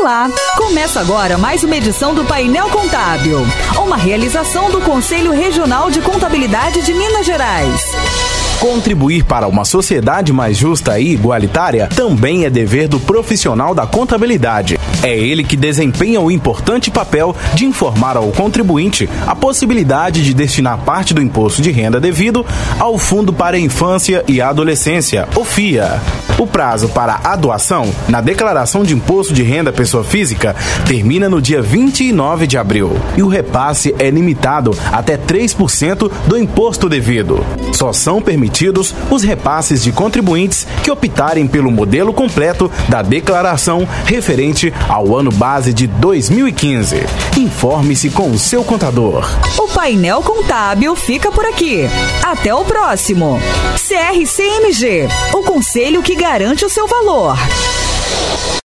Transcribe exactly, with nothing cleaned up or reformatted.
Olá! Começa agora mais uma edição do Painel Contábil, uma realização do Conselho Regional de Contabilidade de Minas Gerais. Contribuir para uma sociedade mais justa e igualitária também é dever do profissional da contabilidade. É ele que desempenha o importante papel de informar ao contribuinte a possibilidade de destinar parte do imposto de renda devido ao Fundo para a Infância e Adolescência, o F I A. O prazo para a doação na declaração de imposto de renda pessoa física termina no dia vinte e nove de abril e o repasse é limitado até três por cento do imposto devido. Só são permitidos os repasses de contribuintes que optarem pelo modelo completo da declaração referente ao ano base de dois mil e quinze. Informe-se com o seu contador. O Painel Contábil fica por aqui. Até o próximo. C R C M G, o conselho que garante o seu valor.